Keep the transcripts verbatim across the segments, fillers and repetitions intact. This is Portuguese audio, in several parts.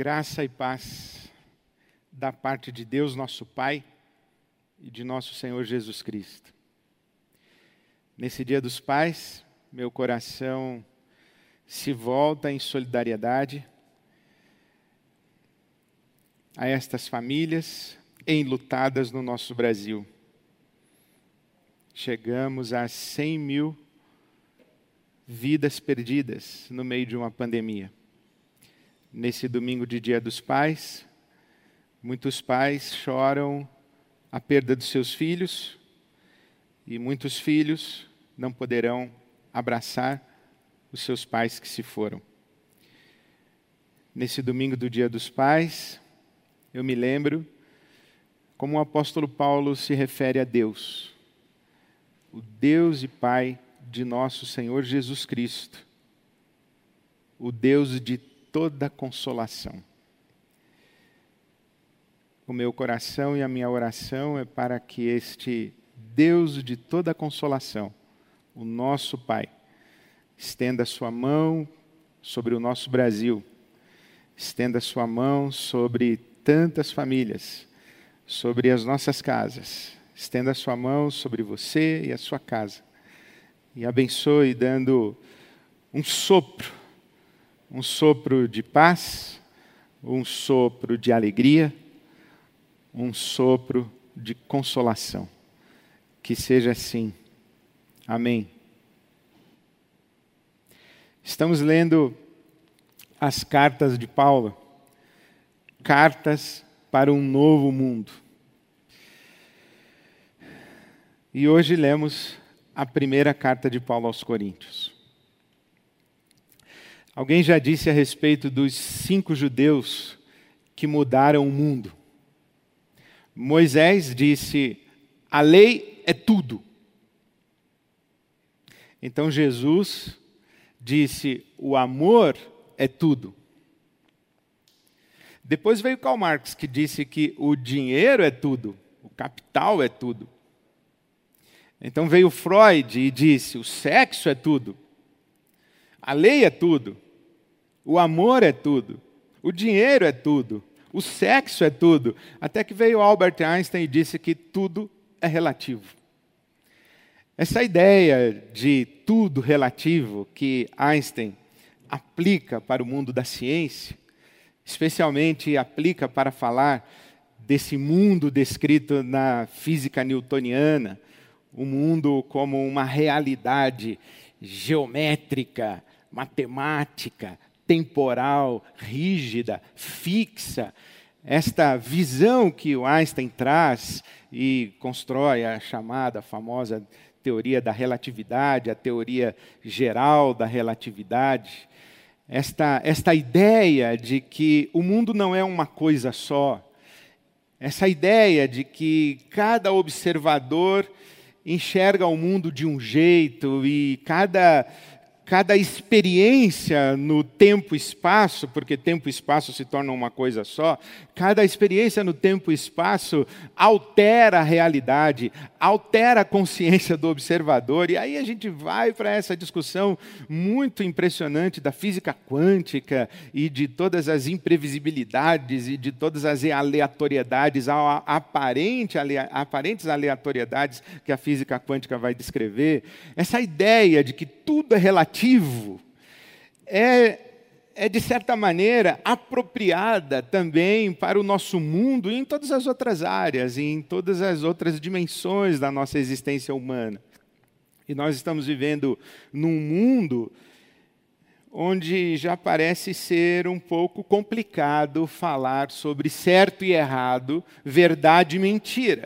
Graça e paz da parte de Deus, nosso Pai, e de nosso Senhor Jesus Cristo. Nesse Dia dos Pais, meu coração se volta em solidariedade a estas famílias enlutadas no nosso Brasil. Chegamos a cem mil vidas perdidas no meio de uma pandemia. Nesse domingo de Dia dos Pais, muitos pais choram a perda dos seus filhos e muitos filhos não poderão abraçar os seus pais que se foram. Nesse domingo do Dia dos Pais, eu me lembro como o apóstolo Paulo se refere a Deus, o Deus e Pai de nosso Senhor Jesus Cristo, o Deus de toda consolação. O meu coração e a minha oração é para que este Deus de toda consolação, o nosso Pai, estenda sua mão sobre o nosso Brasil, estenda sua mão sobre tantas famílias, sobre as nossas casas, estenda sua mão sobre você e a sua casa, e abençoe dando um sopro, um sopro de paz, um sopro de alegria, um sopro de consolação. Que seja assim. Amém. Estamos lendo as cartas de Paulo, cartas para um novo mundo. E hoje lemos a primeira carta de Paulo aos Coríntios. Alguém já disse a respeito dos cinco judeus que mudaram o mundo. Moisés disse, a lei é tudo. Então Jesus disse, o amor é tudo. Depois veio Karl Marx, que disse que o dinheiro é tudo, o capital é tudo. Então veio Freud e disse, o sexo é tudo. A lei é tudo, o amor é tudo, o dinheiro é tudo, o sexo é tudo. Até que veio Albert Einstein e disse que tudo é relativo. Essa ideia de tudo relativo que Einstein aplica para o mundo da ciência, especialmente aplica para falar desse mundo descrito na física newtoniana, o mundo como uma realidade geométrica, matemática, temporal, rígida, fixa. Esta visão que o Einstein traz e constrói a chamada, famosa teoria da relatividade, a teoria geral da relatividade, esta, esta ideia de que o mundo não é uma coisa só, essa ideia de que cada observador enxerga o mundo de um jeito e cada, cada experiência no tempo e espaço, porque tempo e espaço se tornam uma coisa só, cada experiência no tempo e espaço altera a realidade, altera a consciência do observador, e aí a gente vai para essa discussão muito impressionante da física quântica e de todas as imprevisibilidades e de todas as aleatoriedades, aparente, aparentes aleatoriedades que a física quântica vai descrever. Essa ideia de que tudo é relativo é, é, de certa maneira, apropriada também para o nosso mundo e em todas as outras áreas, e em todas as outras dimensões da nossa existência humana. E nós estamos vivendo num mundo onde já parece ser um pouco complicado falar sobre certo e errado, verdade e mentira.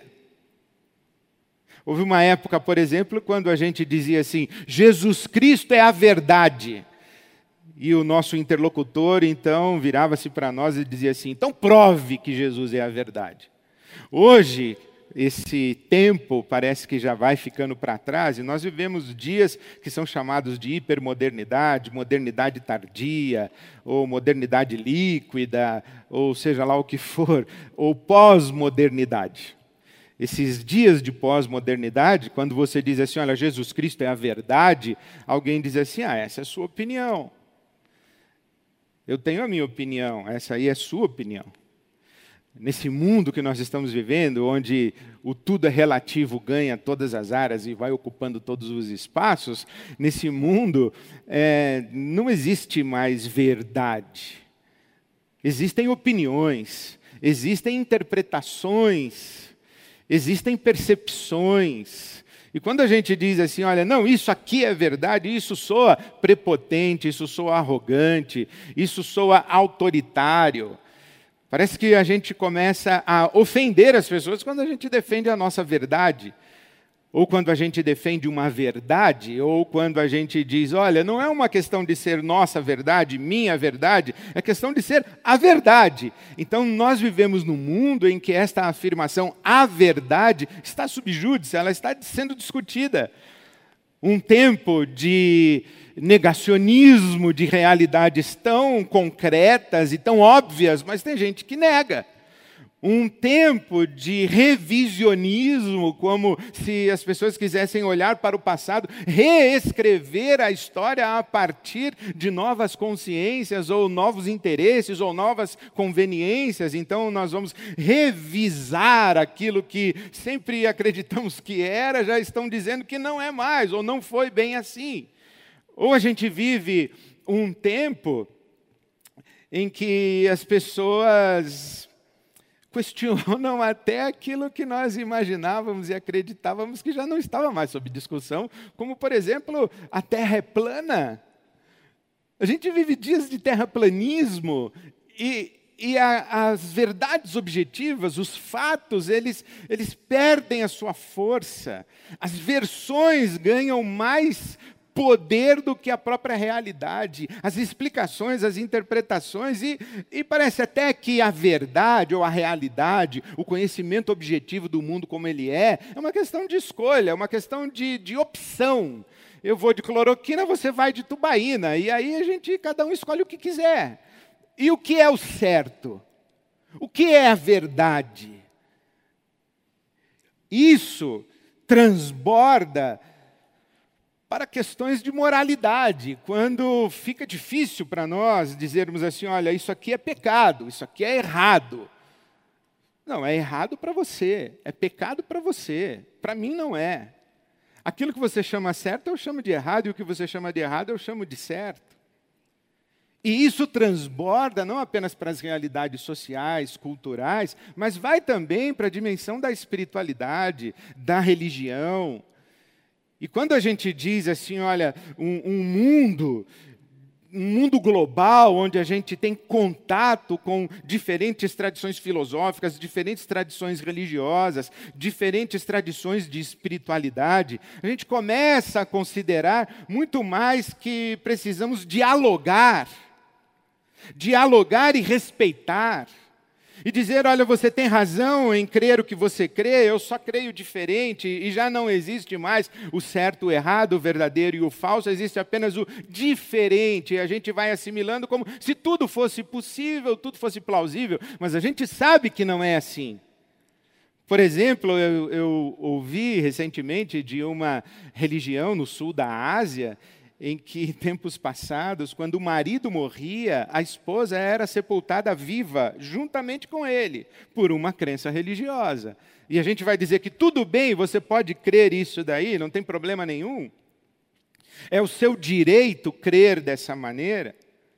Houve uma época, por exemplo, quando a gente dizia assim, Jesus Cristo é a verdade. E o nosso interlocutor, então, virava-se para nós e dizia assim, então prove que Jesus é a verdade. Hoje, esse tempo parece que já vai ficando para trás, e nós vivemos dias que são chamados de hipermodernidade, modernidade tardia, ou modernidade líquida, ou seja lá o que for, ou pós-modernidade. Esses dias de pós-modernidade, quando você diz assim, olha, Jesus Cristo é a verdade, alguém diz assim, ah, essa é a sua opinião. Eu tenho a minha opinião, essa aí é a sua opinião. Nesse mundo que nós estamos vivendo, onde o tudo é relativo, ganha todas as áreas e vai ocupando todos os espaços, nesse mundo é, não existe mais verdade. Existem opiniões, existem interpretações, existem percepções. E quando a gente diz assim, olha, não, isso aqui é verdade, isso soa prepotente, isso soa arrogante, isso soa autoritário. Parece que a gente começa a ofender as pessoas quando a gente defende a nossa verdade. Ou quando a gente defende uma verdade, ou quando a gente diz, olha, não é uma questão de ser nossa verdade, minha verdade, é questão de ser a verdade. Então, nós vivemos num mundo em que esta afirmação, a verdade, está sob júdice, ela está sendo discutida. Um tempo de negacionismo de realidades tão concretas e tão óbvias, mas tem gente que nega. Um tempo de revisionismo, como se as pessoas quisessem olhar para o passado, reescrever a história a partir de novas consciências, ou novos interesses, ou novas conveniências. Então, nós vamos revisar aquilo que sempre acreditamos que era, já estão dizendo que não é mais, ou não foi bem assim. Ou a gente vive um tempo em que as pessoas questionam até aquilo que nós imaginávamos e acreditávamos que já não estava mais sob discussão, como, por exemplo, a Terra é plana. A gente vive dias de terraplanismo e, e a, as verdades objetivas, os fatos, eles, eles perdem a sua força. As versões ganham mais poder do que a própria realidade, as explicações, as interpretações, e, e parece até que a verdade ou a realidade, o conhecimento objetivo do mundo como ele é, é uma questão de escolha, é uma questão de, de opção. Eu vou de cloroquina, você vai de tubaína, e aí a gente, cada um escolhe o que quiser. E o que é o certo? O que é a verdade? Isso transborda para questões de moralidade, quando fica difícil para nós dizermos assim, olha, isso aqui é pecado, isso aqui é errado. Não, é errado para você, é pecado para você, para mim não é. Aquilo que você chama certo, eu chamo de errado, e o que você chama de errado, eu chamo de certo. E isso transborda não apenas para as realidades sociais, culturais, mas vai também para a dimensão da espiritualidade, da religião. E quando a gente diz assim, olha, um, um mundo, um mundo global, onde a gente tem contato com diferentes tradições filosóficas, diferentes tradições religiosas, diferentes tradições de espiritualidade, a gente começa a considerar muito mais que precisamos dialogar, dialogar e respeitar. E dizer, olha, você tem razão em crer o que você crê, eu só creio diferente, e já não existe mais o certo, o errado, o verdadeiro e o falso, existe apenas o diferente, e a gente vai assimilando como se tudo fosse possível, tudo fosse plausível, mas a gente sabe que não é assim. Por exemplo, eu, eu ouvi recentemente de uma religião no sul da Ásia, em que, em tempos passados, quando o marido morria, a esposa era sepultada viva, juntamente com ele, por uma crença religiosa. E a gente vai dizer que tudo bem, você pode crer isso daí, não tem problema nenhum. É o seu direito crer dessa maneira.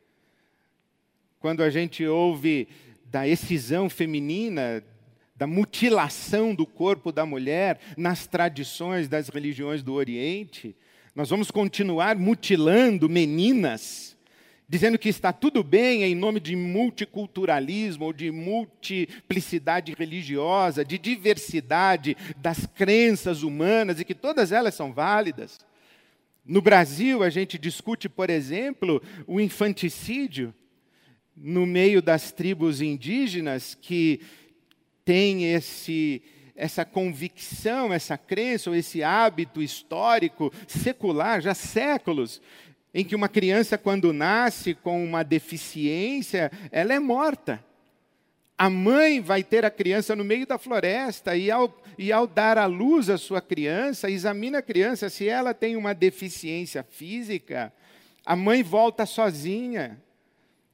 Quando a gente ouve da excisão feminina, da mutilação do corpo da mulher nas tradições das religiões do Oriente, nós vamos continuar mutilando meninas, dizendo que está tudo bem em nome de multiculturalismo, ou de multiplicidade religiosa, de diversidade das crenças humanas, e que todas elas são válidas. No Brasil, a gente discute, por exemplo, o infanticídio no meio das tribos indígenas que tem esse... essa convicção, essa crença, ou esse hábito histórico, secular, já há séculos, em que uma criança, quando nasce com uma deficiência, ela é morta. A mãe vai ter a criança no meio da floresta, e ao, e ao dar à luz a sua criança, examina a criança, se ela tem uma deficiência física, a mãe volta sozinha.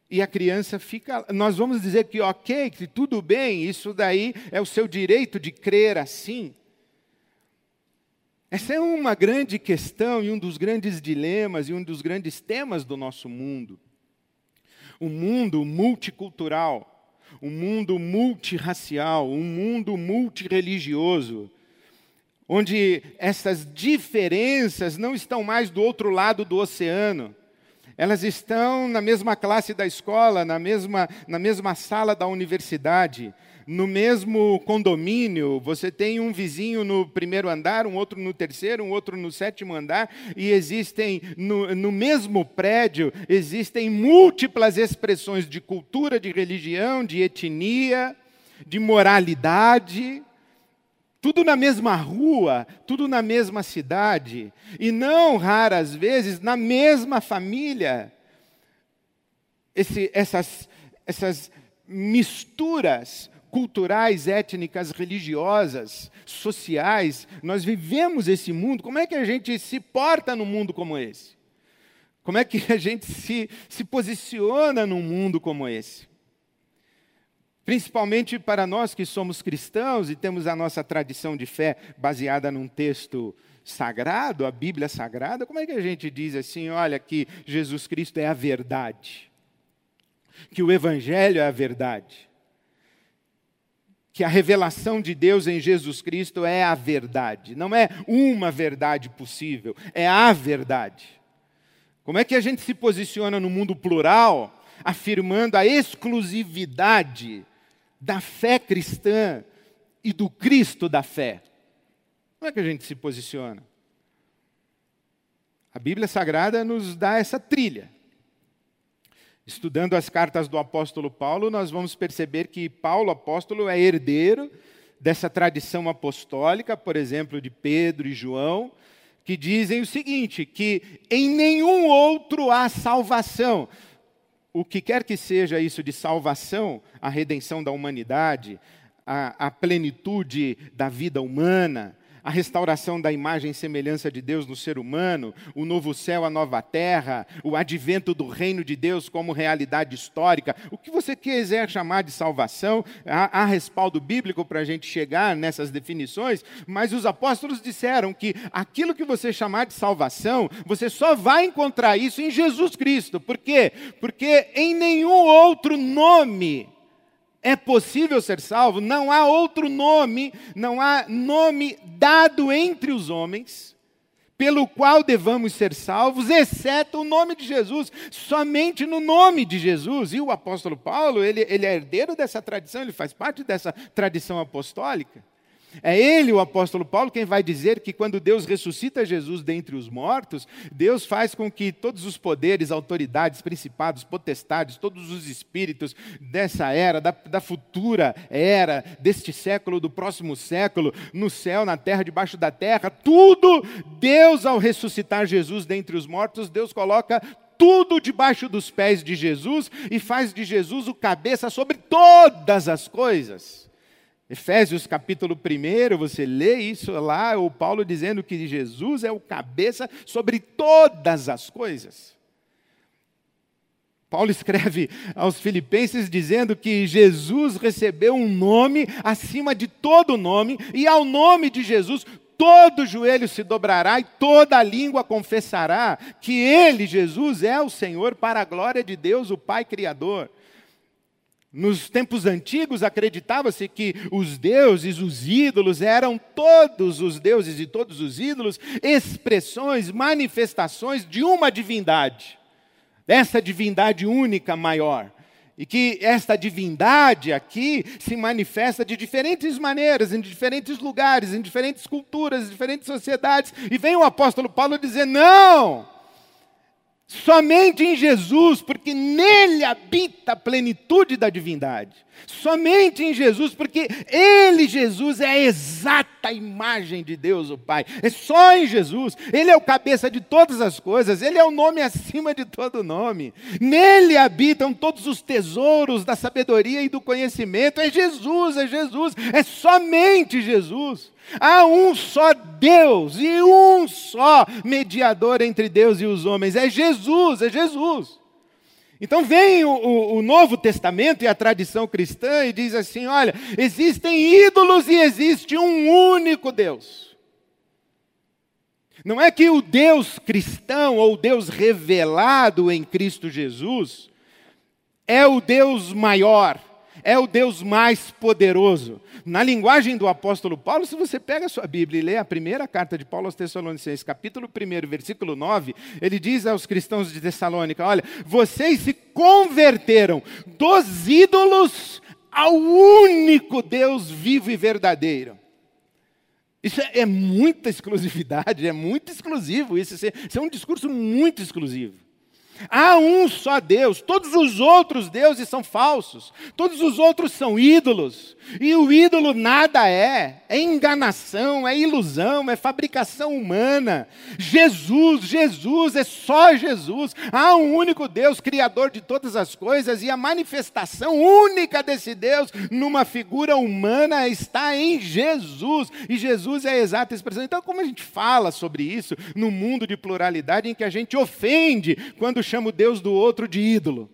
E a criança fica... Nós vamos dizer que ok, que tudo bem, isso daí é o seu direito de crer assim. Essa é uma grande questão e um dos grandes dilemas e um dos grandes temas do nosso mundo. Um mundo multicultural, um mundo multirracial, um mundo multirreligioso, onde essas diferenças não estão mais do outro lado do oceano. Elas estão na mesma classe da escola, na mesma, na mesma sala da universidade, no mesmo condomínio. Você tem um vizinho no primeiro andar, um outro no terceiro, um outro no sétimo andar, e existem, no, no mesmo prédio, existem múltiplas expressões de cultura, de religião, de etnia, de moralidade. Tudo na mesma rua, tudo na mesma cidade, e não raras vezes na mesma família. Esse, essas, essas misturas culturais, étnicas, religiosas, sociais, nós vivemos esse mundo. Como é que a gente se porta num mundo como esse? Como é que a gente se, se posiciona num mundo como esse? Principalmente para nós que somos cristãos e temos a nossa tradição de fé baseada num texto sagrado, a Bíblia Sagrada, como é que a gente diz assim, olha, que Jesus Cristo é a verdade, que o Evangelho é a verdade, que a revelação de Deus em Jesus Cristo é a verdade, não é uma verdade possível, é a verdade. Como é que a gente se posiciona no mundo plural, afirmando a exclusividade da fé cristã e do Cristo da fé? Como é que a gente se posiciona? A Bíblia Sagrada nos dá essa trilha. Estudando as cartas do apóstolo Paulo, nós vamos perceber que Paulo, apóstolo, é herdeiro dessa tradição apostólica, por exemplo, de Pedro e João, que dizem o seguinte, que em nenhum outro há salvação. O que quer que seja isso de salvação, a redenção da humanidade, a, a plenitude da vida humana, a restauração da imagem e semelhança de Deus no ser humano, o novo céu, a nova terra, o advento do reino de Deus como realidade histórica, o que você quiser chamar de salvação, há, há respaldo bíblico para a gente chegar nessas definições, mas os apóstolos disseram que aquilo que você chamar de salvação, você só vai encontrar isso em Jesus Cristo. Por quê? Porque em nenhum outro nome é possível ser salvo, não há outro nome, não há nome dado entre os homens, pelo qual devamos ser salvos, exceto o nome de Jesus, somente no nome de Jesus. E o apóstolo Paulo, ele, ele é herdeiro dessa tradição, ele faz parte dessa tradição apostólica. É ele, o apóstolo Paulo, quem vai dizer que quando Deus ressuscita Jesus dentre os mortos, Deus faz com que todos os poderes, autoridades, principados, potestades, todos os espíritos dessa era, da, da futura era, deste século, do próximo século, no céu, na terra, debaixo da terra, tudo, Deus, ao ressuscitar Jesus dentre os mortos, Deus coloca tudo debaixo dos pés de Jesus e faz de Jesus o cabeça sobre todas as coisas. Efésios capítulo um, você lê isso lá, o Paulo dizendo que Jesus é o cabeça sobre todas as coisas. Paulo escreve aos Filipenses dizendo que Jesus recebeu um nome acima de todo nome, e ao nome de Jesus todo joelho se dobrará e toda língua confessará que Ele, Jesus, é o Senhor, para a glória de Deus, o Pai Criador. Nos tempos antigos, acreditava-se que os deuses, os ídolos, eram todos os deuses e todos os ídolos expressões, manifestações de uma divindade, essa divindade única, maior. E que esta divindade aqui se manifesta de diferentes maneiras, em diferentes lugares, em diferentes culturas, em diferentes sociedades. E vem o apóstolo Paulo dizer, não! Somente em Jesus, porque nele habita a plenitude da divindade. Somente em Jesus, porque Ele, Jesus, é a exata imagem de Deus, o Pai. É só em Jesus. Ele é o cabeça de todas as coisas. Ele é o nome acima de todo nome. Nele habitam todos os tesouros da sabedoria e do conhecimento. É Jesus, é Jesus. É somente Jesus. Há um só Deus e um só mediador entre Deus e os homens. É Jesus, é Jesus. Então vem o, o, o Novo Testamento e a tradição cristã e diz assim, olha, existem ídolos e existe um único Deus. Não é que o Deus cristão ou o Deus revelado em Cristo Jesus é o Deus maior, é o Deus mais poderoso. Na linguagem do apóstolo Paulo, se você pega a sua Bíblia e lê a primeira carta de Paulo aos Tessalonicenses, capítulo um, versículo nove, ele diz aos cristãos de Tessalônica, olha, vocês se converteram dos ídolos ao único Deus vivo e verdadeiro. Isso é, é muita exclusividade, é muito exclusivo, isso, isso é um discurso muito exclusivo. Há um só Deus, todos os outros deuses são falsos, todos os outros são ídolos, e o ídolo nada é, é enganação, é ilusão, é fabricação humana. Jesus, Jesus, é só Jesus, há um único Deus, Criador de todas as coisas, e a manifestação única desse Deus, numa figura humana, está em Jesus, e Jesus é a exata expressão. Então, como a gente fala sobre isso, no mundo de pluralidade, em que a gente ofende, quando chama o Deus do outro de ídolo.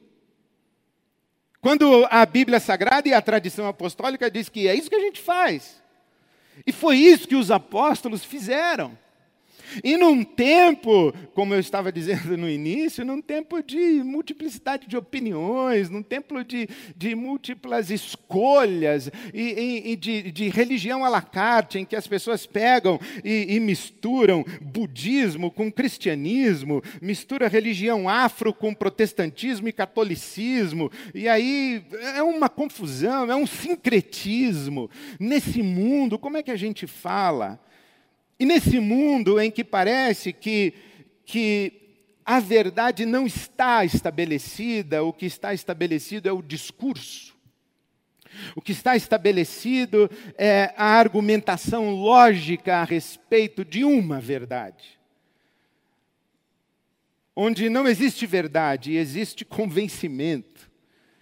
Quando a Bíblia Sagrada e a tradição apostólica diz que é isso que a gente faz. E foi isso que os apóstolos fizeram. E num tempo, como eu estava dizendo no início, num tempo de multiplicidade de opiniões, num tempo de, de múltiplas escolhas e, e, e de, de religião à la carte, em que as pessoas pegam e, e misturam budismo com cristianismo, mistura religião afro com protestantismo e catolicismo, e aí é uma confusão, é um sincretismo. Nesse mundo, como é que a gente fala? E nesse mundo em que parece que, que a verdade não está estabelecida, o que está estabelecido é o discurso. O que está estabelecido é a argumentação lógica a respeito de uma verdade. Onde não existe verdade, existe convencimento.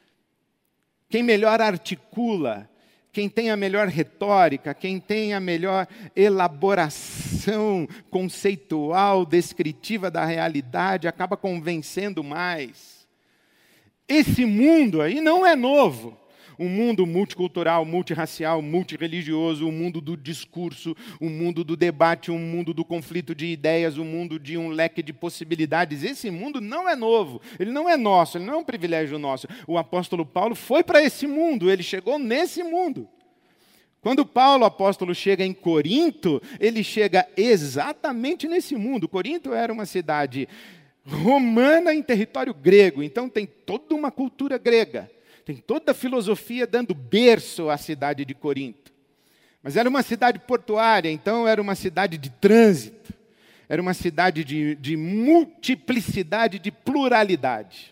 Quem melhor articula, quem tem a melhor retórica, quem tem a melhor elaboração conceitual, descritiva da realidade, acaba convencendo mais. Esse mundo aí não é novo. Um mundo multicultural, multirracial, multirreligioso, um mundo do discurso, um mundo do debate, um mundo do conflito de ideias, um mundo de um leque de possibilidades. Esse mundo não é novo, ele não é nosso, ele não é um privilégio nosso. O apóstolo Paulo foi para esse mundo, ele chegou nesse mundo. Quando Paulo, apóstolo, chega em Corinto, ele chega exatamente nesse mundo. Corinto era uma cidade romana em território grego, então tem toda uma cultura grega. Tem toda a filosofia dando berço à cidade de Corinto. Mas era uma cidade portuária, então era uma cidade de trânsito. Era uma cidade de, de multiplicidade, de pluralidade.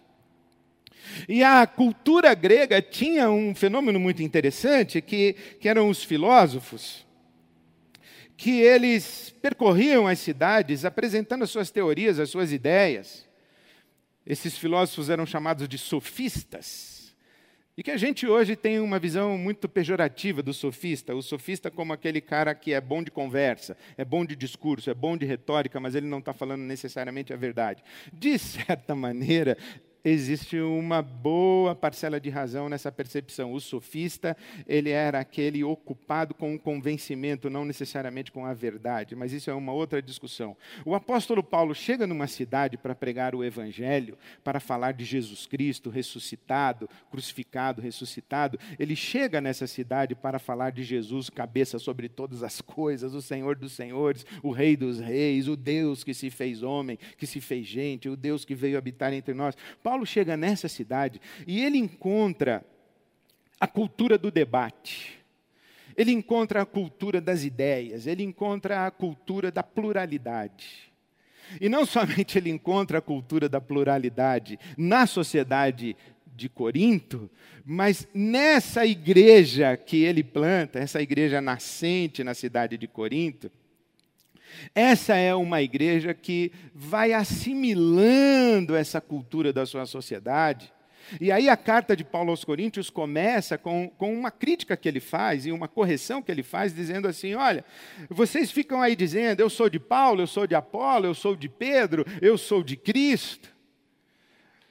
E a cultura grega tinha um fenômeno muito interessante, que, que eram os filósofos, que eles percorriam as cidades apresentando as suas teorias, as suas ideias. Esses filósofos eram chamados de sofistas. E que a gente hoje tem uma visão muito pejorativa do sofista. O sofista como aquele cara que é bom de conversa, é bom de discurso, é bom de retórica, mas ele não está falando necessariamente a verdade. De certa maneira, existe uma boa parcela de razão nessa percepção. O sofista, ele era aquele ocupado com o convencimento, não necessariamente com a verdade, mas isso é uma outra discussão. O apóstolo Paulo chega numa cidade para pregar o evangelho, para falar de Jesus Cristo ressuscitado, crucificado, ressuscitado. Ele chega nessa cidade para falar de Jesus, cabeça sobre todas as coisas, o Senhor dos senhores, o Rei dos reis, o Deus que se fez homem, que se fez gente, o Deus que veio habitar entre nós. Paulo chega nessa cidade e ele encontra a cultura do debate, ele encontra a cultura das ideias, ele encontra a cultura da pluralidade. E não somente ele encontra a cultura da pluralidade na sociedade de Corinto, mas nessa igreja que ele planta, essa igreja nascente na cidade de Corinto, essa é uma igreja que vai assimilando essa cultura da sua sociedade. E aí a carta de Paulo aos Coríntios começa com, com uma crítica que ele faz e uma correção que ele faz, dizendo assim, olha, vocês ficam aí dizendo, eu sou de Paulo, eu sou de Apolo, eu sou de Pedro, eu sou de Cristo.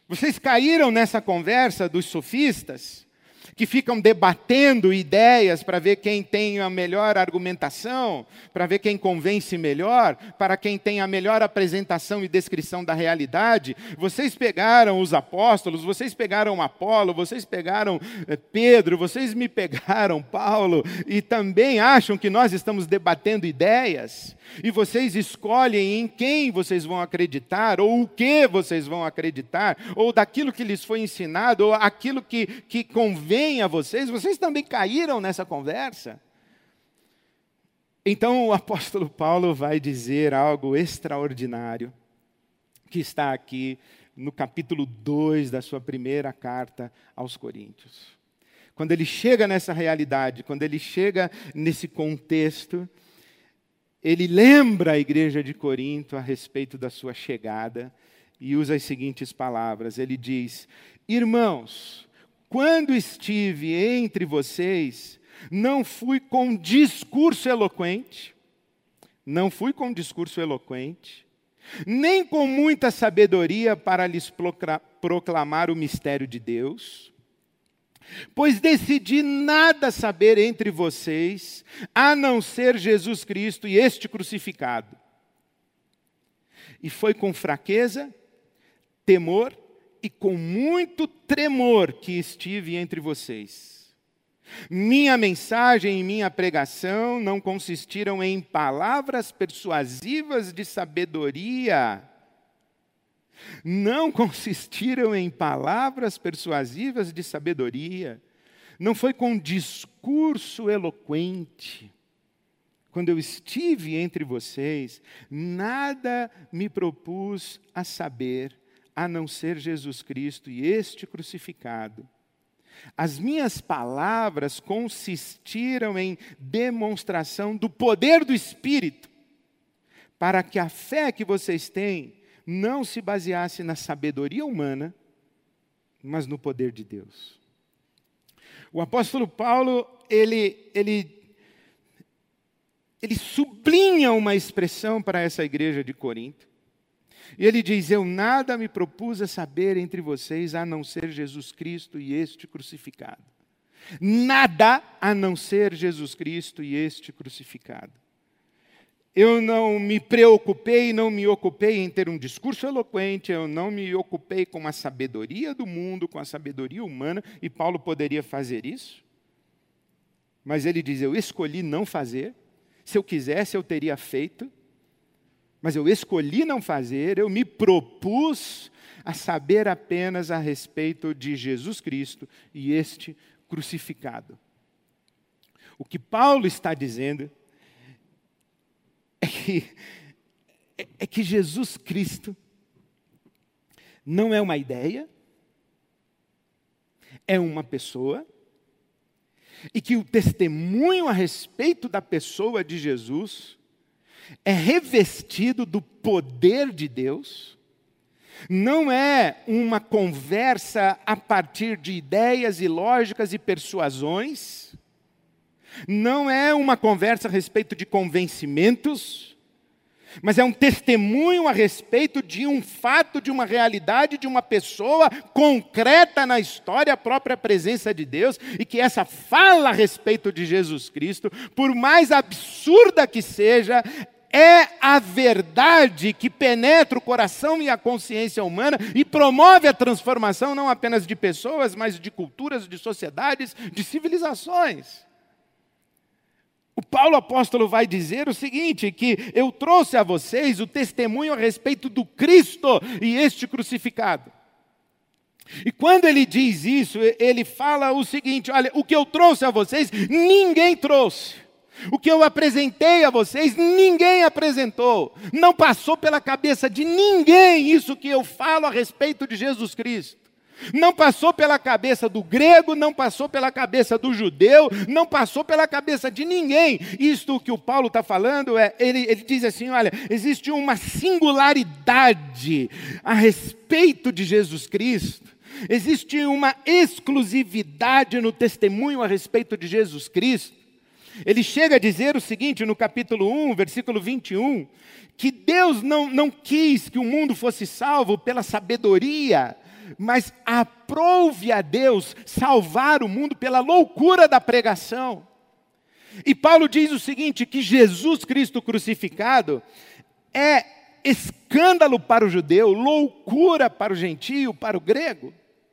Vocês caíram nessa conversa dos sofistas, que ficam debatendo ideias para ver quem tem a melhor argumentação, para ver quem convence melhor, para quem tem a melhor apresentação e descrição da realidade. Vocês pegaram os apóstolos, vocês pegaram Apolo, vocês pegaram Pedro, vocês me pegaram Paulo, e também acham que nós estamos debatendo ideias, e vocês escolhem em quem vocês vão acreditar, ou o que vocês vão acreditar, ou daquilo que lhes foi ensinado, ou aquilo que, que convém a vocês. Vocês também caíram nessa conversa. Então o apóstolo Paulo vai dizer algo extraordinário, que está aqui no capítulo dois da sua primeira carta aos Coríntios. Quando ele chega nessa realidade, quando ele chega nesse contexto, ele lembra a igreja de Corinto a respeito da sua chegada e usa as seguintes palavras. Ele diz: irmãos, quando estive entre vocês, não fui com discurso eloquente, não fui com discurso eloquente, nem com muita sabedoria para lhes proclamar o mistério de Deus, pois decidi nada saber entre vocês, a não ser Jesus Cristo e este crucificado. E foi com fraqueza, temor e com muito tremor que estive entre vocês. Minha mensagem e minha pregação não consistiram em palavras persuasivas de sabedoria. Não consistiram em palavras persuasivas de sabedoria. Não foi com discurso eloquente. Quando eu estive entre vocês, nada me propus a saber, a não ser Jesus Cristo e este crucificado. As minhas palavras consistiram em demonstração do poder do Espírito, para que a fé que vocês têm não se baseasse na sabedoria humana, mas no poder de Deus. O apóstolo Paulo, ele, ele, ele sublinha uma expressão para essa igreja de Corinto. E ele diz: eu nada me propus a saber entre vocês, a não ser Jesus Cristo e este crucificado. Nada a não ser Jesus Cristo e este crucificado. Eu não me preocupei, não me ocupei em ter um discurso eloquente, eu não me ocupei com a sabedoria do mundo, com a sabedoria humana, e Paulo poderia fazer isso. Mas ele diz: eu escolhi não fazer, se eu quisesse eu teria feito, mas eu escolhi não fazer, eu me propus a saber apenas a respeito de Jesus Cristo e este crucificado. O que Paulo está dizendo é que, é, é que Jesus Cristo não é uma ideia, é uma pessoa, e que o testemunho a respeito da pessoa de Jesus é revestido do poder de Deus, não é uma conversa a partir de ideias e lógicas e persuasões, não é uma conversa a respeito de convencimentos, mas é um testemunho a respeito de um fato, de uma realidade, de uma pessoa concreta na história, a própria presença de Deus, e que essa fala a respeito de Jesus Cristo, por mais absurda que seja, é a verdade que penetra o coração e a consciência humana e promove a transformação não apenas de pessoas, mas de culturas, de sociedades, de civilizações. O Paulo apóstolo vai dizer o seguinte, que eu trouxe a vocês o testemunho a respeito do Cristo e este crucificado. E quando ele diz isso, ele fala o seguinte: olha, o que eu trouxe a vocês, ninguém trouxe. O que eu apresentei a vocês, ninguém apresentou. Não passou pela cabeça de ninguém isso que eu falo a respeito de Jesus Cristo. Não passou pela cabeça do grego, não passou pela cabeça do judeu, não passou pela cabeça de ninguém. Isto que o Paulo está falando, é, ele, ele diz assim, olha, existe uma singularidade a respeito de Jesus Cristo. Existe uma exclusividade no testemunho a respeito de Jesus Cristo. Ele chega a dizer o seguinte, no capítulo um, versículo vinte e um, que Deus não, não quis que o mundo fosse salvo pela sabedoria mas aprouve a Deus salvar o mundo pela loucura da pregação. E Paulo diz o seguinte, que Jesus Cristo crucificado é escândalo para o judeu, loucura para o gentio, para o grego.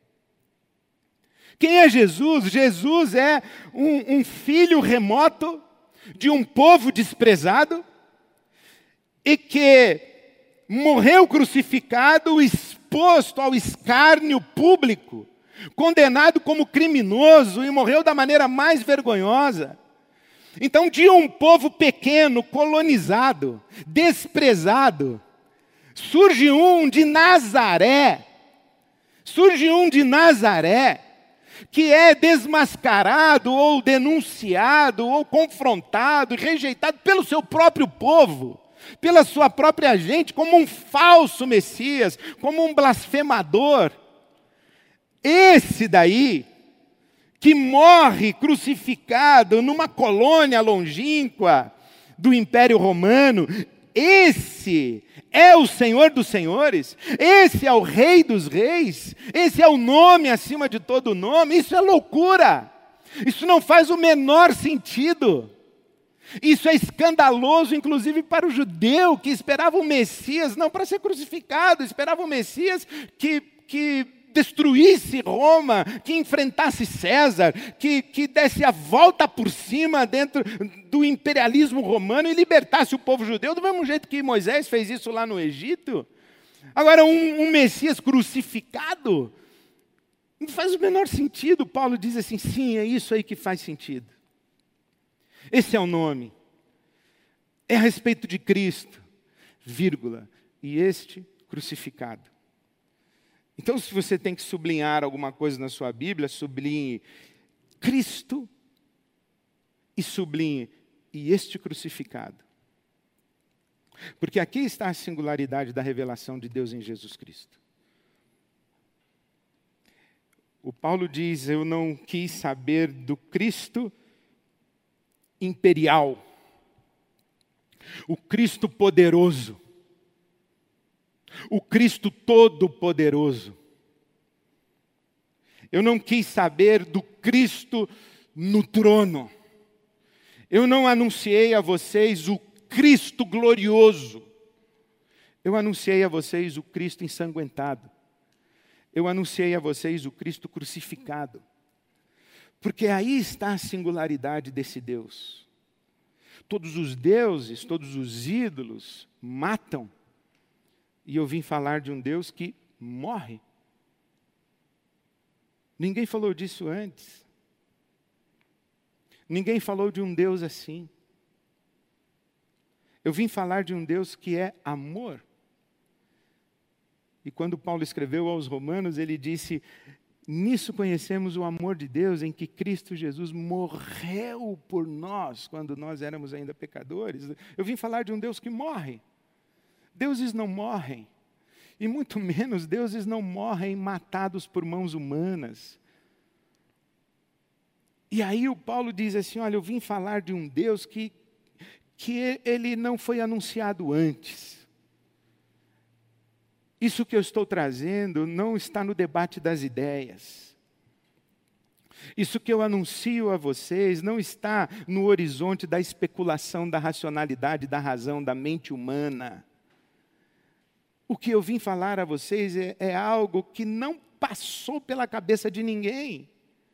Quem é Jesus? Jesus é um, um filho remoto de um povo desprezado e que morreu crucificado, exposto ao escárnio público, condenado como criminoso e morreu da maneira mais vergonhosa. Então, de um povo pequeno, colonizado, desprezado, surge um de Nazaré, surge um de Nazaré, que é desmascarado, ou denunciado, ou confrontado, e rejeitado pelo seu próprio povo, pela sua própria gente, como um falso Messias, como um blasfemador. Esse daí, que morre crucificado numa colônia longínqua do Império Romano, esse é o Senhor dos Senhores, esse é o Rei dos Reis, esse é o nome acima de todo nome. Isso é loucura, isso não faz o menor sentido, isso é escandaloso, inclusive para o judeu, que esperava o Messias, não para ser crucificado, esperava o Messias que... que destruísse Roma, que enfrentasse César, que, que desse a volta por cima dentro do imperialismo romano e libertasse o povo judeu, do mesmo jeito que Moisés fez isso lá no Egito. Agora, um, um Messias crucificado, não faz o menor sentido. Paulo diz assim, sim, é isso aí que faz sentido. Esse é o nome. É a respeito de Cristo, vírgula, e este crucificado. Então, se você tem que sublinhar alguma coisa na sua Bíblia, sublinhe Cristo e sublinhe e este crucificado. Porque aqui está a singularidade da revelação de Deus em Jesus Cristo. O Paulo diz, eu não quis saber do Cristo imperial, o Cristo poderoso, o Cristo todo-poderoso. Eu não quis saber do Cristo no trono. Eu não anunciei a vocês o Cristo glorioso. Eu anunciei a vocês o Cristo ensanguentado. Eu anunciei a vocês o Cristo crucificado. Porque aí está a singularidade desse Deus. Todos os deuses, todos os ídolos matam. E eu vim falar de um Deus que morre. Ninguém falou disso antes. Ninguém falou de um Deus assim. Eu vim falar de um Deus que é amor. E quando Paulo escreveu aos Romanos, ele disse, nisso conhecemos o amor de Deus, em que Cristo Jesus morreu por nós, quando nós éramos ainda pecadores. Eu vim falar de um Deus que morre. Deuses não morrem, e muito menos deuses não morrem matados por mãos humanas. E aí o Paulo diz assim, olha, eu vim falar de um Deus que, que ele não foi anunciado antes. Isso que eu estou trazendo não está no debate das ideias. Isso que eu anuncio a vocês não está no horizonte da especulação, da racionalidade, da razão, da mente humana. O que eu vim falar a vocês é, é algo que não passou pela cabeça de ninguém.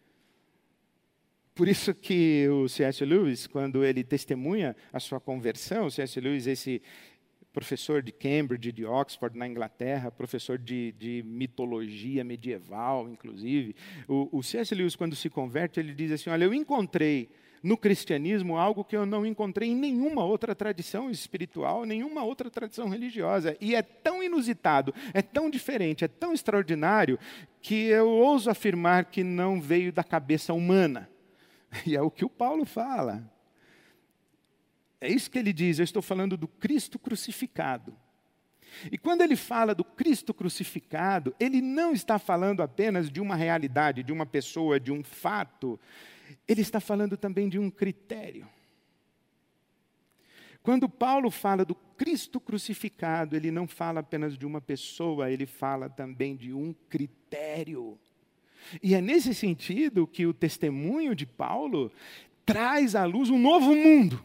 Por isso que o C S Lewis, quando ele testemunha a sua conversão, o C S Lewis, esse professor de Cambridge, de Oxford, na Inglaterra, professor de, de mitologia medieval, inclusive, o, o C S Lewis, quando se converte, ele diz assim, olha, eu encontrei no cristianismo algo que eu não encontrei em nenhuma outra tradição espiritual, nenhuma outra tradição religiosa. E é tão inusitado, é tão diferente, é tão extraordinário, que eu ouso afirmar que não veio da cabeça humana. E é o que o Paulo fala. É isso que ele diz, eu estou falando do Cristo crucificado. E quando ele fala do Cristo crucificado, ele não está falando apenas de uma realidade, de uma pessoa, de um fato. Ele está falando também de um critério. Quando Paulo fala do Cristo crucificado, ele não fala apenas de uma pessoa, ele fala também de um critério. E é nesse sentido que o testemunho de Paulo traz à luz um novo mundo.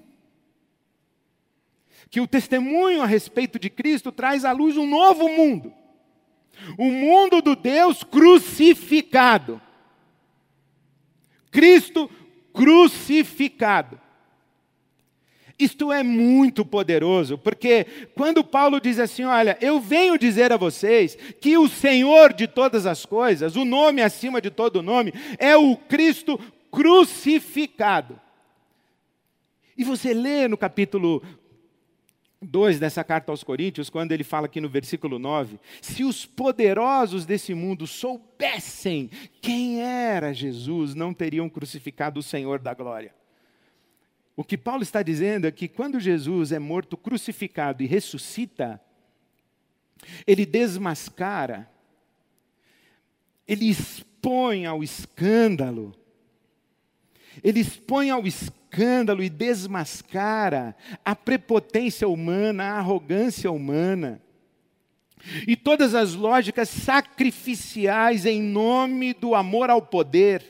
Que o testemunho a respeito de Cristo traz à luz um novo mundo. O mundo do Deus crucificado. Cristo crucificado. Isto é muito poderoso, porque quando Paulo diz assim, olha, eu venho dizer a vocês que o Senhor de todas as coisas, o nome acima de todo nome, é o Cristo crucificado. E você lê no capítulo dois dessa carta aos Coríntios, quando ele fala aqui no versículo nove, se os poderosos desse mundo soubessem quem era Jesus, não teriam crucificado o Senhor da glória. O que Paulo está dizendo é que quando Jesus é morto, crucificado e ressuscita, ele desmascara, ele expõe ao escândalo, ele expõe ao escândalo e desmascara a prepotência humana, a arrogância humana, e todas as lógicas sacrificiais em nome do amor ao poder.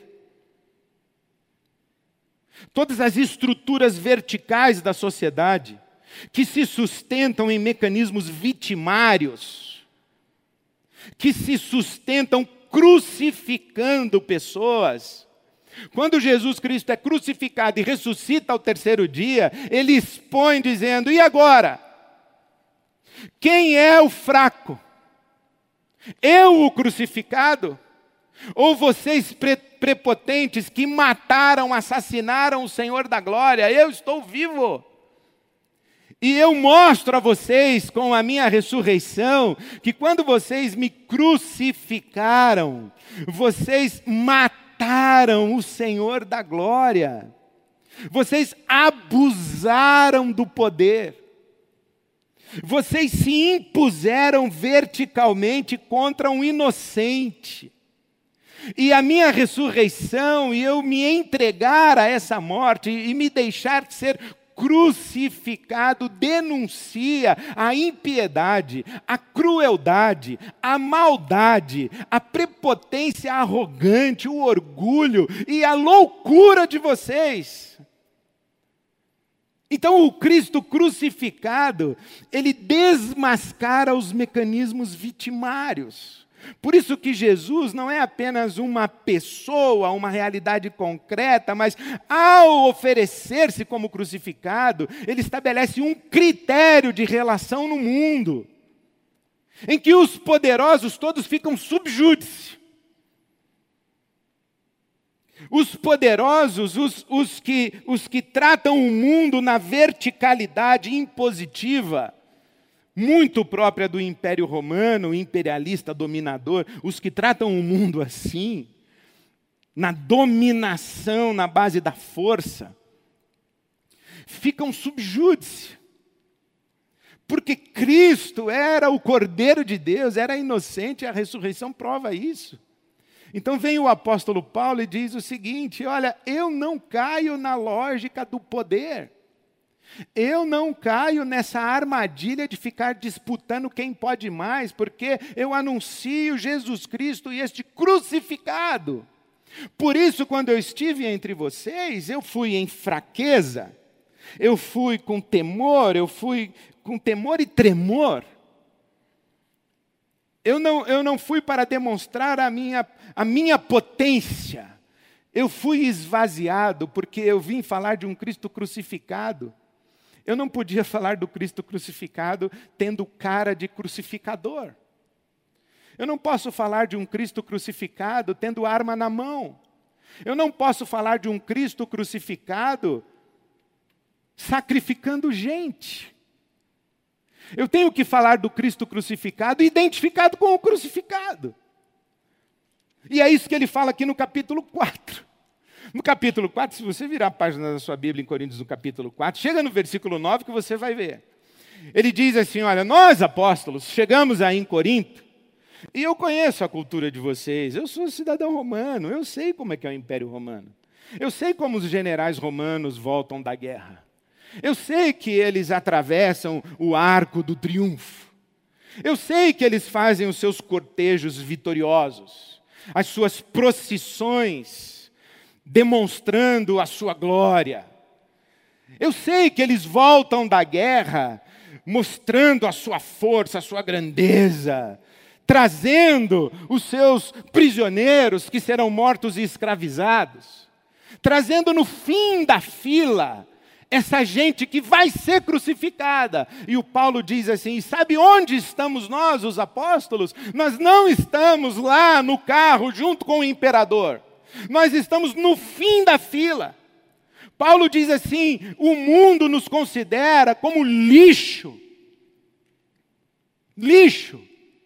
Todas as estruturas verticais da sociedade, que se sustentam em mecanismos vitimários, que se sustentam crucificando pessoas. Quando Jesus Cristo é crucificado e ressuscita ao terceiro dia, ele expõe dizendo, e agora? Quem é o fraco? Eu, o crucificado? Ou vocês pre- prepotentes que mataram, assassinaram o Senhor da glória? Eu estou vivo. E eu mostro a vocês com a minha ressurreição, que quando vocês me crucificaram, vocês mataram o Senhor da glória. Vocês abusaram do poder. Vocês se impuseram verticalmente contra um inocente. E a minha ressurreição, e eu me entregar a essa morte, e me deixar ser crucificado, denuncia a impiedade, a crueldade, a maldade, a prepotência arrogante, o orgulho e a loucura de vocês. Então o Cristo crucificado, ele desmascara os mecanismos vitimários. Por isso que Jesus não é apenas uma pessoa, uma realidade concreta, mas ao oferecer-se como crucificado, ele estabelece um critério de relação no mundo, em que os poderosos todos ficam sub júdice. Os poderosos, os, os, que, os que tratam o mundo na verticalidade impositiva, muito própria do Império Romano, imperialista, dominador, os que tratam o mundo assim, na dominação, na base da força, ficam sub júdice. Porque Cristo era o Cordeiro de Deus, era inocente, e a ressurreição prova isso. Então vem o apóstolo Paulo e diz o seguinte, olha, eu não caio na lógica do poder. Eu não caio nessa armadilha de ficar disputando quem pode mais, porque eu anuncio Jesus Cristo e este crucificado. Por isso, quando eu estive entre vocês, eu fui em fraqueza, eu fui com temor, eu fui com temor e tremor. Eu não, eu não fui para demonstrar a minha, a minha potência. Eu fui esvaziado, porque eu vim falar de um Cristo crucificado. Eu não podia falar do Cristo crucificado tendo cara de crucificador. Eu não posso falar de um Cristo crucificado tendo arma na mão. Eu não posso falar de um Cristo crucificado sacrificando gente. Eu tenho que falar do Cristo crucificado identificado com o crucificado. E é isso que ele fala aqui no capítulo quatro. No capítulo quatro, se você virar a página da sua Bíblia em Coríntios, no capítulo quatro, chega no versículo nove que você vai ver. Ele diz assim, olha, nós apóstolos chegamos aí em Corinto, e eu conheço a cultura de vocês, eu sou cidadão romano, eu sei como é que é o Império Romano. Eu sei como os generais romanos voltam da guerra. Eu sei que eles atravessam o arco do triunfo. Eu sei que eles fazem os seus cortejos vitoriosos, as suas procissões, demonstrando a sua glória. Eu sei que eles voltam da guerra, mostrando a sua força, a sua grandeza, trazendo os seus prisioneiros que serão mortos e escravizados, trazendo no fim da fila essa gente que vai ser crucificada. E o Paulo diz assim, sabe onde estamos nós, os apóstolos? Nós não estamos lá no carro junto com o imperador. Nós estamos no fim da fila. Paulo diz assim, o mundo nos considera como lixo. Lixo.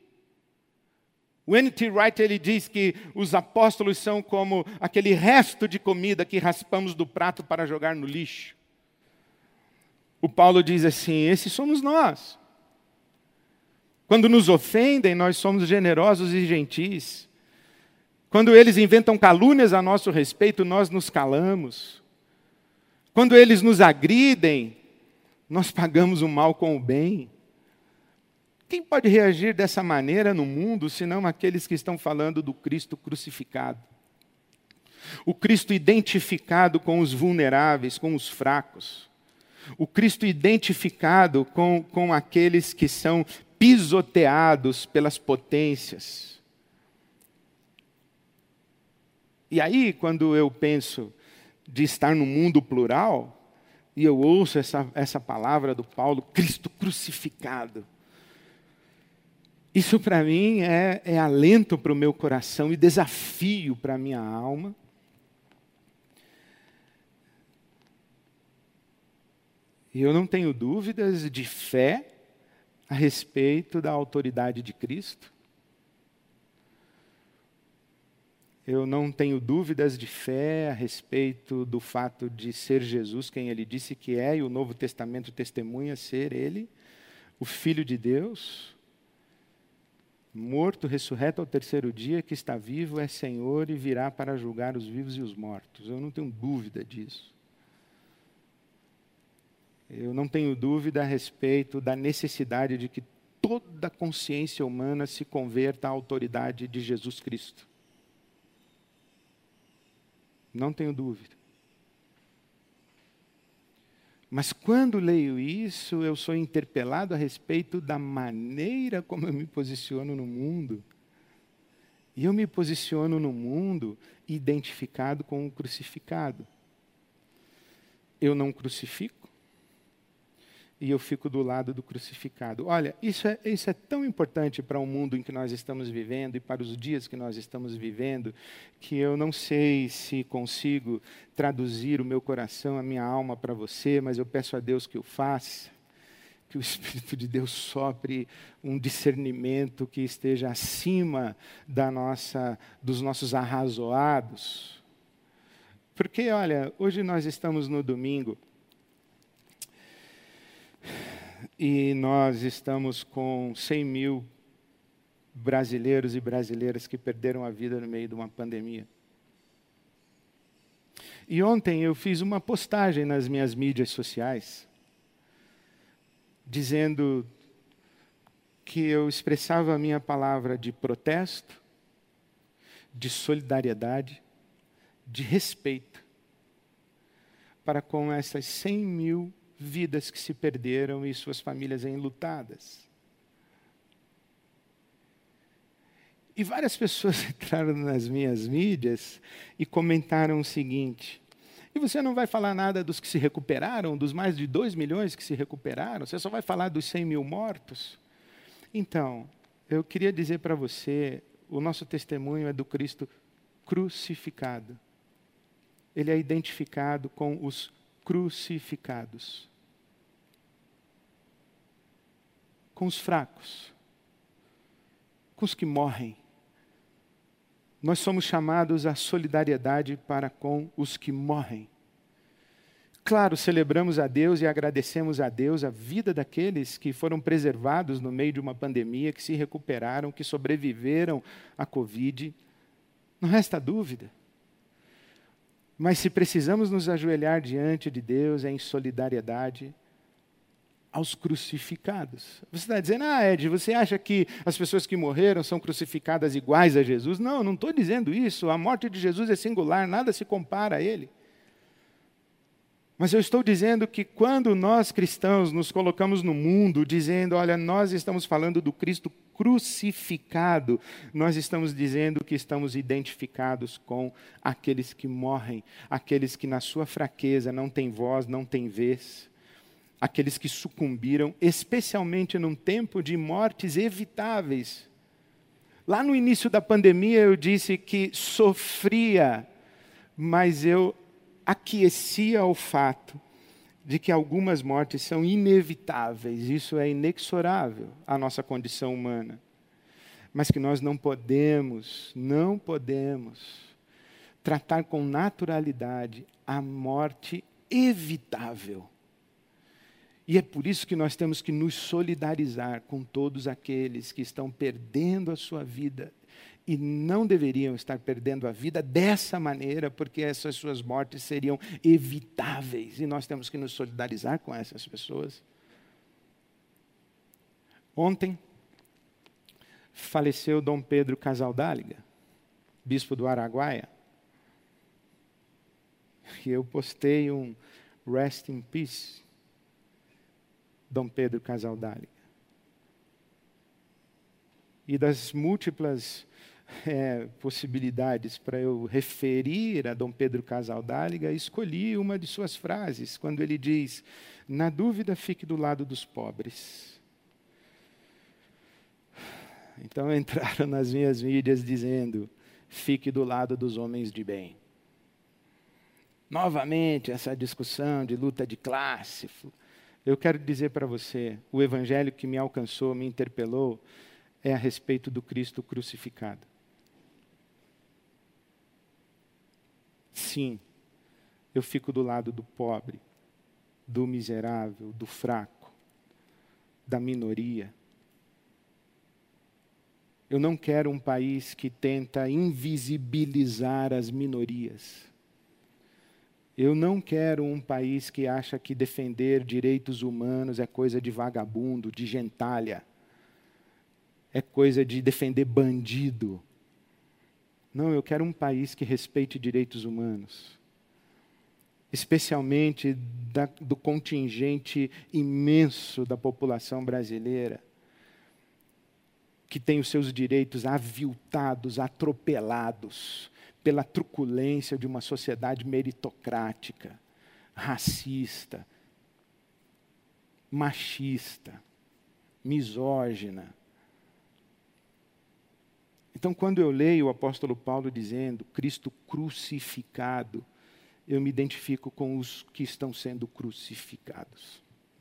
O N T Wright, ele diz que os apóstolos são como aquele resto de comida que raspamos do prato para jogar no lixo. O Paulo diz assim, esses somos nós. Quando nos ofendem, nós somos generosos e gentis. Quando eles inventam calúnias a nosso respeito, nós nos calamos. Quando eles nos agridem, nós pagamos o mal com o bem. Quem pode reagir dessa maneira no mundo, senão aqueles que estão falando do Cristo crucificado? O Cristo identificado com os vulneráveis, com os fracos. O Cristo identificado com, com aqueles que são pisoteados pelas potências. E aí, quando eu penso de estar no mundo plural, e eu ouço essa, essa palavra do Paulo, Cristo crucificado, isso para mim é, é alento para o meu coração e desafio para a minha alma. E eu não tenho dúvidas de fé a respeito da autoridade de Cristo. Eu não tenho dúvidas de fé a respeito do fato de ser Jesus quem Ele disse que é, e o Novo Testamento testemunha ser Ele, o Filho de Deus, morto, ressurreto ao terceiro dia, que está vivo, é Senhor e virá para julgar os vivos e os mortos. Eu não tenho dúvida disso. Eu não tenho dúvida a respeito da necessidade de que toda a consciência humana se converta à autoridade de Jesus Cristo. Não tenho dúvida. Mas quando leio isso, eu sou interpelado a respeito da maneira como eu me posiciono no mundo. E eu me posiciono no mundo identificado com o crucificado. Eu não crucifico. E eu fico do lado do crucificado. Olha, isso é, isso é tão importante para o mundo em que nós estamos vivendo e para os dias que nós estamos vivendo, que eu não sei se consigo traduzir o meu coração, a minha alma para você, mas eu peço a Deus que o faça, que o Espírito de Deus sopre um discernimento que esteja acima da nossa, dos nossos arrazoados. Porque, olha, hoje nós estamos no domingo, e nós estamos com cem mil brasileiros e brasileiras que perderam a vida no meio de uma pandemia. E ontem eu fiz uma postagem nas minhas mídias sociais, dizendo que eu expressava a minha palavra de protesto, de solidariedade, de respeito, para com essas cem mil vidas que se perderam e suas famílias enlutadas. E várias pessoas entraram nas minhas mídias e comentaram o seguinte: e você não vai falar nada dos que se recuperaram, dos mais de dois milhões que se recuperaram? Você só vai falar dos cem mil mortos? Então, eu queria dizer para você, o nosso testemunho é do Cristo crucificado. Ele é identificado com os crucificados, com os fracos, com os que morrem. Nós somos chamados à solidariedade para com os que morrem. Claro, celebramos a Deus e agradecemos a Deus a vida daqueles que foram preservados no meio de uma pandemia, que se recuperaram, que sobreviveram à Covid. Não resta dúvida. Mas se precisamos nos ajoelhar diante de Deus, é em solidariedade aos crucificados. Você está dizendo, ah, Ed, você acha que as pessoas que morreram são crucificadas iguais a Jesus? Não, não estou dizendo isso. A morte de Jesus é singular, nada se compara a ele. Mas eu estou dizendo que quando nós cristãos nos colocamos no mundo dizendo, olha, nós estamos falando do Cristo crucificado, nós estamos dizendo que estamos identificados com aqueles que morrem, aqueles que na sua fraqueza não têm voz, não têm vez, aqueles que sucumbiram, especialmente num tempo de mortes evitáveis. Lá no início da pandemia eu disse que sofria, mas eu aquecia ao fato de que algumas mortes são inevitáveis, isso é inexorável à nossa condição humana. Mas que nós não podemos, não podemos tratar com naturalidade a morte evitável. E é por isso que nós temos que nos solidarizar com todos aqueles que estão perdendo a sua vida e não deveriam estar perdendo a vida dessa maneira, porque essas suas mortes seriam evitáveis. E nós temos que nos solidarizar com essas pessoas. Ontem, faleceu Dom Pedro Casaldáliga, bispo do Araguaia. E eu postei um Rest in Peace, Dom Pedro Casaldáliga. E das múltiplas É, possibilidades para eu referir a Dom Pedro Casaldáliga, escolhi uma de suas frases, quando ele diz, na dúvida fique do lado dos pobres. Então entraram nas minhas mídias dizendo, fique do lado dos homens de bem. Novamente essa discussão de luta de classe. Eu quero dizer para você, o evangelho que me alcançou, me interpelou, é a respeito do Cristo crucificado. Sim, eu fico do lado do pobre, do miserável, do fraco, da minoria. Eu não quero um país que tenta invisibilizar as minorias. Eu não quero um país que acha que defender direitos humanos é coisa de vagabundo, de gentalha. É coisa de defender bandido. Não, eu quero um país que respeite direitos humanos. Especialmente da, do contingente imenso da população brasileira, que tem os seus direitos aviltados, atropelados, pela truculência de uma sociedade meritocrática, racista, machista, misógina. Então, quando eu leio o apóstolo Paulo dizendo Cristo crucificado, eu me identifico com os que estão sendo crucificados.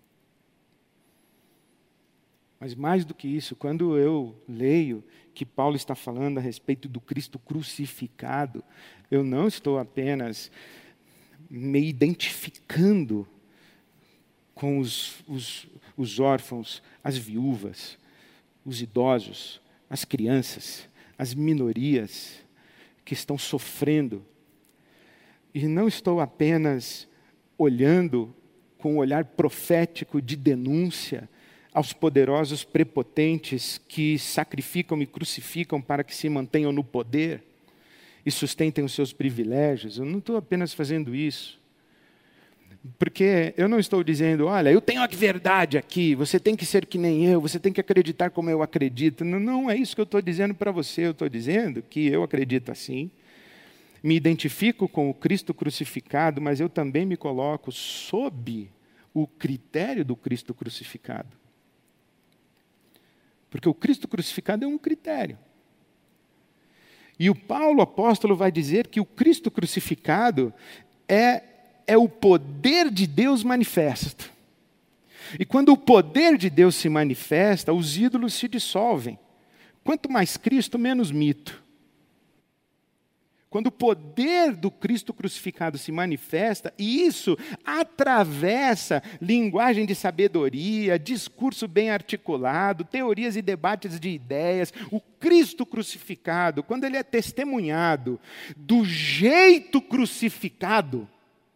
Mas mais do que isso, quando eu leio que Paulo está falando a respeito do Cristo crucificado, eu não estou apenas me identificando com os, os, os órfãos, as viúvas, os idosos, as crianças, as minorias que estão sofrendo. E não estou apenas olhando com um olhar profético de denúncia aos poderosos prepotentes que sacrificam e crucificam para que se mantenham no poder e sustentem os seus privilégios. Eu não estou apenas fazendo isso. Porque eu não estou dizendo, olha, eu tenho a verdade aqui, você tem que ser que nem eu, você tem que acreditar como eu acredito. Não, não é isso que eu estou dizendo para você. Eu estou dizendo que eu acredito assim, me identifico com o Cristo crucificado, mas eu também me coloco sob o critério do Cristo crucificado. Porque o Cristo crucificado é um critério. E o Paulo, apóstolo, vai dizer que o Cristo crucificado é, é o poder de Deus manifesto. E quando o poder de Deus se manifesta, os ídolos se dissolvem. Quanto mais Cristo, menos mito. Quando o poder do Cristo crucificado se manifesta, e isso atravessa linguagem de sabedoria, discurso bem articulado, teorias e debates de ideias, o Cristo crucificado, quando ele é testemunhado do jeito crucificado.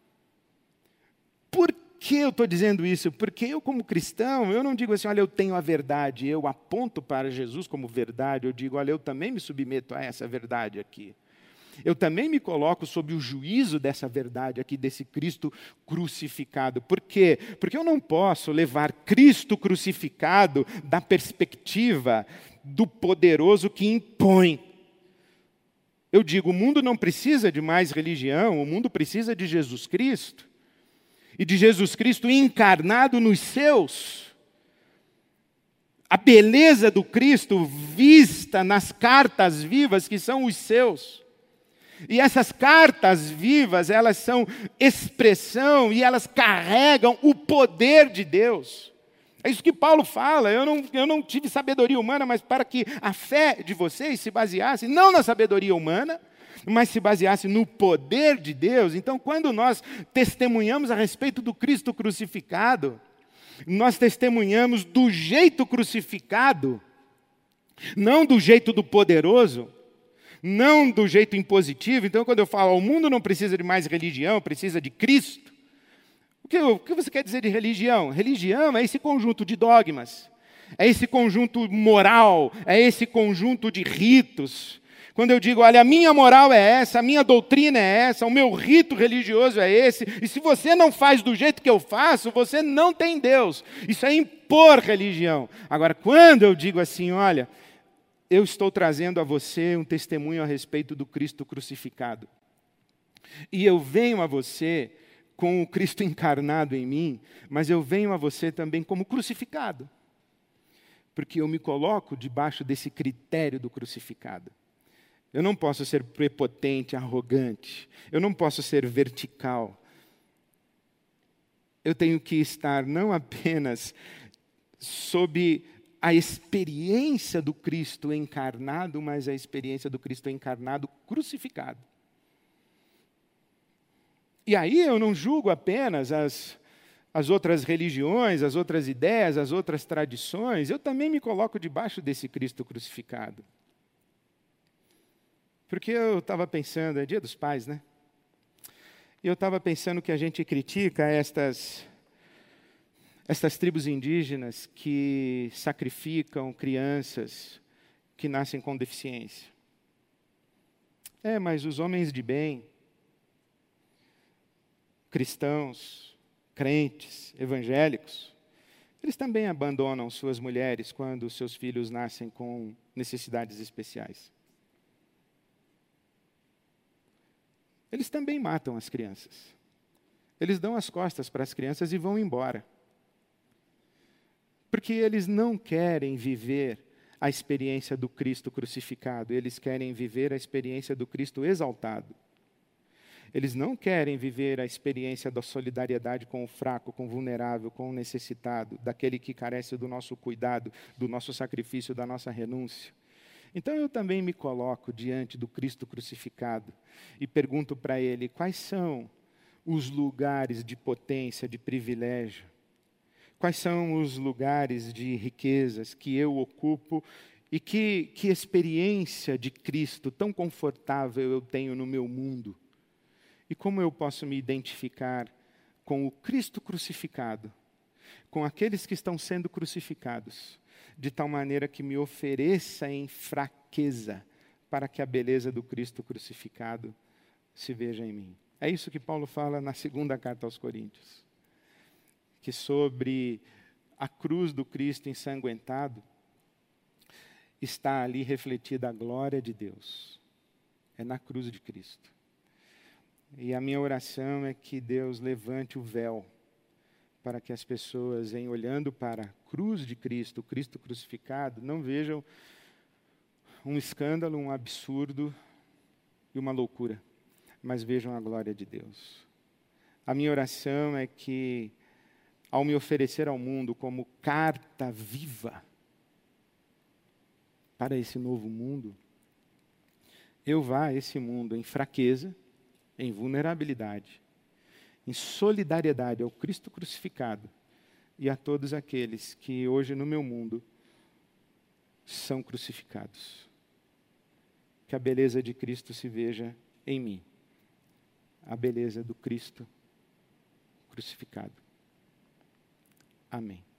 Por que eu estou dizendo isso? Porque eu, como cristão, eu não digo assim, olha, eu tenho a verdade, eu aponto para Jesus como verdade, eu digo, olha, eu também me submeto a essa verdade aqui. Eu também me coloco sob o juízo dessa verdade aqui, desse Cristo crucificado. Por quê? Porque eu não posso levar Cristo crucificado da perspectiva do poderoso que impõe. Eu digo, o mundo não precisa de mais religião, o mundo precisa de Jesus Cristo. E de Jesus Cristo encarnado nos seus. A beleza do Cristo vista nas cartas vivas que são os seus. E essas cartas vivas, elas são expressão e elas carregam o poder de Deus. É isso que Paulo fala, eu não, eu não tive sabedoria humana, mas para que a fé de vocês se baseasse, não na sabedoria humana, mas se baseasse no poder de Deus. Então, quando nós testemunhamos a respeito do Cristo crucificado, nós testemunhamos do jeito crucificado, não do jeito do poderoso, não do jeito impositivo. Então, quando eu falo, o mundo não precisa de mais religião, precisa de Cristo. O que, o que você quer dizer de religião? Religião é esse conjunto de dogmas, é esse conjunto moral, é esse conjunto de ritos. Quando eu digo, olha, a minha moral é essa, a minha doutrina é essa, o meu rito religioso é esse, e se você não faz do jeito que eu faço, você não tem Deus. Isso é impor religião. Agora, quando eu digo assim, olha, eu estou trazendo a você um testemunho a respeito do Cristo crucificado. E eu venho a você com o Cristo encarnado em mim, mas eu venho a você também como crucificado. Porque eu me coloco debaixo desse critério do crucificado. Eu não posso ser prepotente, arrogante. Eu não posso ser vertical. Eu tenho que estar não apenas sob a experiência do Cristo encarnado, mas a experiência do Cristo encarnado crucificado. E aí eu não julgo apenas as, as outras religiões, as outras ideias, as outras tradições, eu também me coloco debaixo desse Cristo crucificado. Porque eu estava pensando, é Dia dos Pais, né? E eu estava pensando que a gente critica estas... Estas tribos indígenas que sacrificam crianças que nascem com deficiência. É, mas os homens de bem, cristãos, crentes, evangélicos, eles também abandonam suas mulheres quando seus filhos nascem com necessidades especiais. Eles também matam as crianças. Eles dão as costas para as crianças e vão embora. Porque eles não querem viver a experiência do Cristo crucificado, eles querem viver a experiência do Cristo exaltado. Eles não querem viver a experiência da solidariedade com o fraco, com o vulnerável, com o necessitado, daquele que carece do nosso cuidado, do nosso sacrifício, da nossa renúncia. Então eu também me coloco diante do Cristo crucificado e pergunto para ele, quais são os lugares de potência, de privilégio? Quais são os lugares de riquezas que eu ocupo e que, que experiência de Cristo tão confortável eu tenho no meu mundo? E como eu posso me identificar com o Cristo crucificado, com aqueles que estão sendo crucificados, de tal maneira que me ofereça em fraqueza para que a beleza do Cristo crucificado se veja em mim? É isso que Paulo fala na segunda carta aos Coríntios. Que sobre a cruz do Cristo ensanguentado está ali refletida a glória de Deus. É na cruz de Cristo. E a minha oração é que Deus levante o véu para que as pessoas, em olhando para a cruz de Cristo, o Cristo crucificado, não vejam um escândalo, um absurdo e uma loucura, mas vejam a glória de Deus. A minha oração é que ao me oferecer ao mundo como carta viva para esse novo mundo, eu vá a esse mundo em fraqueza, em vulnerabilidade, em solidariedade ao Cristo crucificado e a todos aqueles que hoje no meu mundo são crucificados. Que a beleza de Cristo se veja em mim, a beleza do Cristo crucificado. Amém.